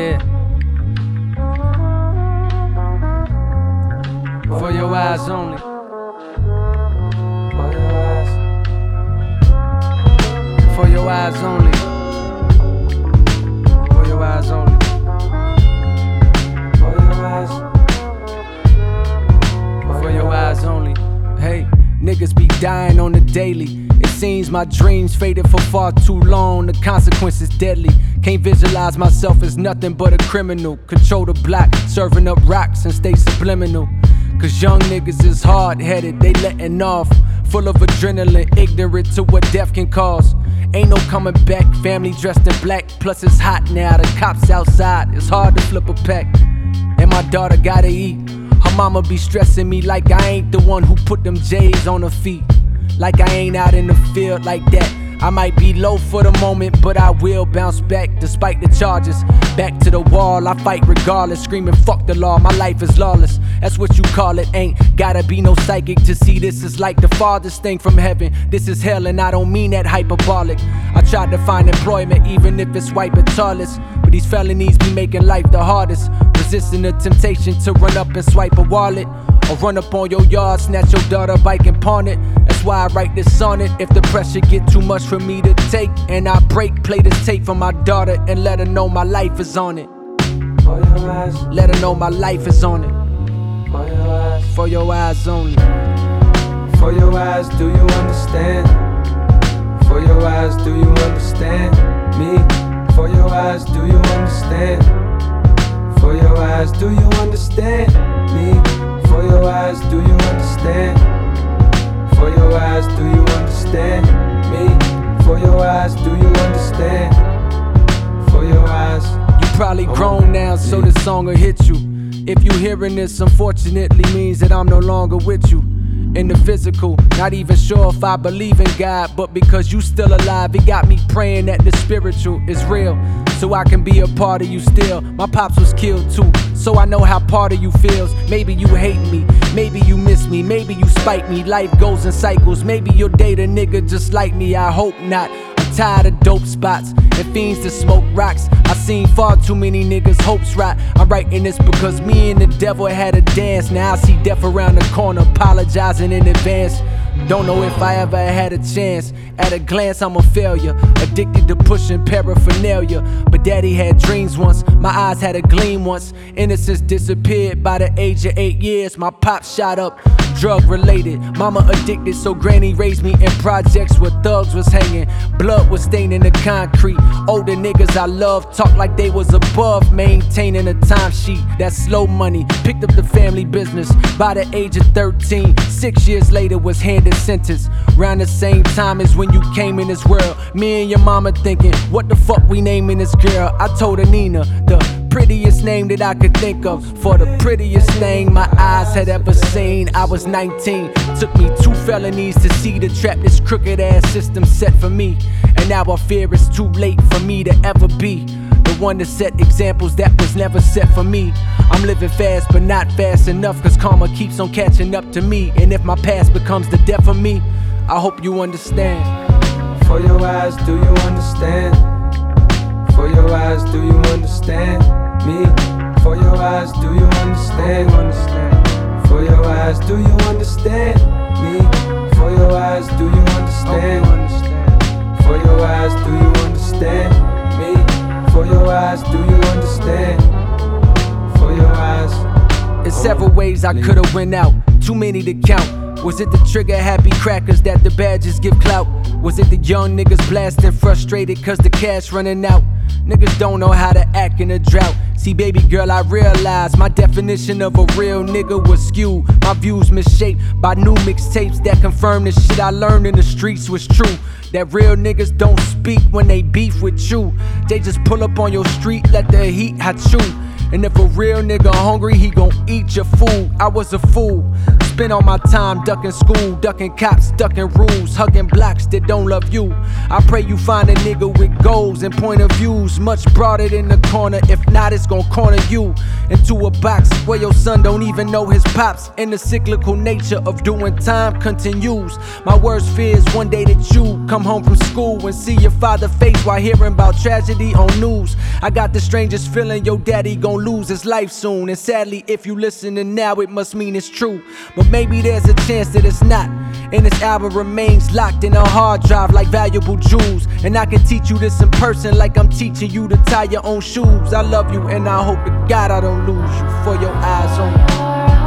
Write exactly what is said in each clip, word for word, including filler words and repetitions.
Yeah. For your eyes only. For your eyes. For your eyes only. For your eyes only. For your eyes. For your eyes only. Hey, niggas be dying on the daily. It seems my dreams faded for far too long. The consequences deadly. Can't visualize myself as nothing but a criminal. Control the block, serving up rocks and stay subliminal. Cause young niggas is hard-headed, they letting off. Full of adrenaline, ignorant to what death can cause. Ain't no coming back, family dressed in black. Plus it's hot now, the cops outside. It's hard to flip a pack. And my daughter gotta eat. Her mama be stressing me like I ain't the one who put them J's on her feet. Like I ain't out in the field like that. I might be low for the moment, but I will bounce back despite the charges. Back to the wall, I fight regardless, screaming fuck the law, my life is lawless. That's what you call it, ain't gotta be no psychic to see this is like the farthest thing from heaven. This is hell and I don't mean that hyperbolic. I tried to find employment even if it's white but tallest. But these felonies be making life the hardest. Resisting the temptation to run up and swipe a wallet. Or run up on your yard, snatch your daughter bike and pawn it. That's why I write this on it. If the pressure get too much for me to take and I break, play this tape for my daughter and let her know my life is on it. For your eyes. Let her know my life is on it. For your eyes. For your eyes only. For your eyes, do you understand? For your eyes, do you understand me? For your eyes, do you understand? For your eyes, do you understand me? For your eyes, do you understand? For your eyes, do you understand me? For your eyes, do you understand? For your eyes. You probably grown now, so this song will hit you. If you hearing this, unfortunately means that I'm no longer with you. In the physical, not even sure if I believe in God, but because you still alive, it got me praying that the spiritual is real. So I can be a part of you still. My pops was killed too, so I know how part of you feels. Maybe you hate me, maybe you miss me, maybe you spite me. Life goes in cycles, maybe you'll date a nigga just like me, I hope not. I'm tired of dope spots and fiends to smoke rocks. I seen far too many niggas' hopes rot. I'm writing this because me and the devil had a dance. Now I see death around the corner, apologizing in advance. Don't know if I ever had a chance. At a glance, I'm a failure. Addicted to pushing paraphernalia. But daddy had dreams once. My eyes had a gleam once. Innocence disappeared by the age of eight years. My pop shot up, drug related. Mama addicted, so granny raised me in projects where thugs was hanging. Blood was staining the concrete. Older niggas I love talk like they was above maintaining a timesheet. That's slow money. Picked up the family business by the age of thirteen. Six years later was handed sentence. Round the same time as when you came in this world. Me and your mama thinking, what the fuck we naming this girl? I told her Nina, the prettiest name that I could think of. For the prettiest thing my eyes had ever seen. I was nineteen, took me two felonies to see the trap this crooked ass system set for me. And now I fear it's too late for me to ever be the one to set examples that was never set for me. I'm living fast but not fast enough, cause karma keeps on catching up to me. And if my past becomes the death of me, I hope you understand. For your eyes, do you understand? For your eyes, do you understand me? For your eyes, do you understand? For your eyes, do you understand me? For your eyes, do you understand? For your eyes, do you understand me? For your eyes, do you understand? For your eyes. In several ways I could've went out, too many to count. Was it the trigger happy crackers that the badges give clout? Was it the young niggas blasting frustrated cause the cash running out? Niggas don't know how to act in a drought. See baby girl, I realized my definition of a real nigga was skewed. My views misshaped by new mixtapes that confirm the shit I learned in the streets was true. That real niggas don't speak when they beef with you. They just pull up on your street, let the heat hot you. And if a real nigga hungry, he gon' eat your food. I was a fool. Spent all my time ducking school, ducking cops, ducking rules, hugging blocks that don't love you. I pray you find a nigga with goals and point of views much broader than the corner. If not, it's gon' corner you into a box where your son don't even know his pops. And the cyclical nature of doing time continues. My worst fear is one day that you come home from school and see your father face while hearing about tragedy on news. I got the strangest feeling your daddy gon' lose his life soon. And sadly, if you listening now, it must mean it's true. But maybe there's a chance that it's not, and this album remains locked in a hard drive like valuable jewels. And I can teach you this in person like I'm teaching you to tie your own shoes. I love you and I hope to God I don't lose you. For your eyes on me.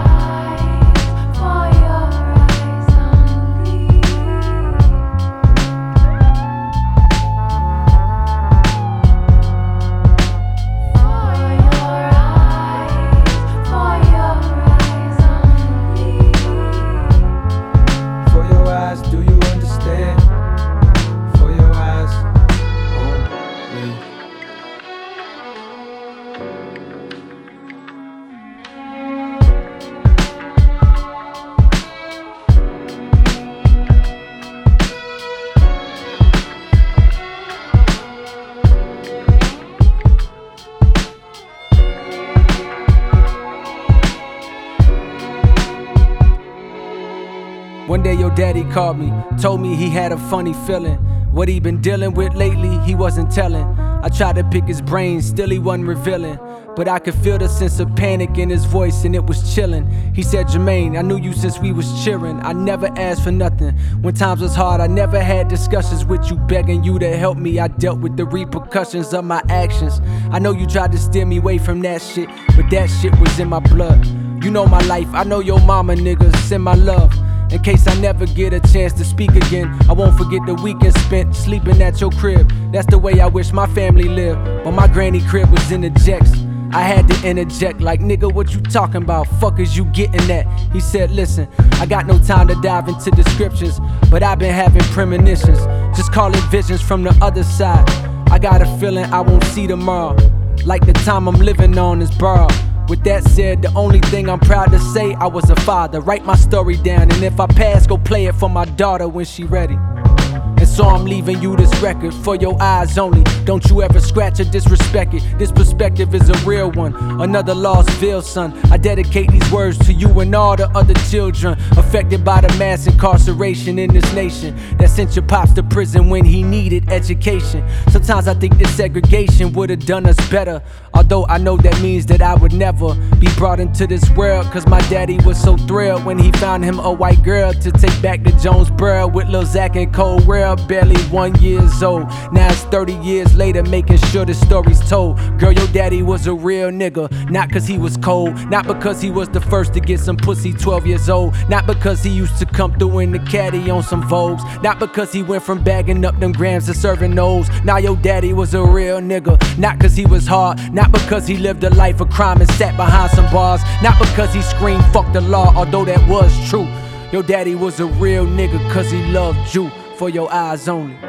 Do you understand? For your eyes on me. One day your daddy called me, told me he had a funny feeling. What he been dealing with lately, he wasn't telling. I tried to pick his brain, still he wasn't revealing. But I could feel the sense of panic in his voice and it was chilling. He said, Jermaine, I knew you since we was cheering. I never asked for nothing. When times was hard, I never had discussions with you, begging you to help me. I dealt with the repercussions of my actions. I know you tried to steer me away from that shit, but that shit was in my blood. You know my life, I know your mama, nigga, send my love. In case I never get a chance to speak again, I won't forget the weekend spent sleeping at your crib. That's the way I wish my family lived, but my granny crib was in the jacks. I had to interject like, nigga, what you talking about? Fuck is you getting at? He said, listen, I got no time to dive into descriptions, but I've been having premonitions. Just call it visions from the other side. I got a feeling I won't see tomorrow, like the time I'm living on is borrowed. With that said, the only thing I'm proud to say, I was a father. Write my story down, and if I pass, go play it for my daughter when she ready. And so I'm leaving you this record for your eyes only. Don't you ever scratch or disrespect it. This perspective is a real one. Another lost veil, son. I dedicate these words to you and all the other children affected by the mass incarceration in this nation that sent your pops to prison when he needed education. Sometimes I think this segregation would have done us better, although I know that means that I would never be brought into this world. Cause my daddy was so thrilled when he found him a white girl to take back to Jonesboro with Lil Zach and Cole World. Barely one years old. Now it's thirty years later, making sure the story's told. Girl, your daddy was a real nigga, not cause he was cold, not because he was the first to get some pussy twelve years old, not because he used to come through in the caddy on some Vogues, not because he went from bagging up them grams to serving those. Now your daddy was a real nigga, not cause he was hard, not because he lived a life of crime and sat behind some bars, not because he screamed fuck the law, although that was true. Your daddy was a real nigga cause he loved you. For your eyes only.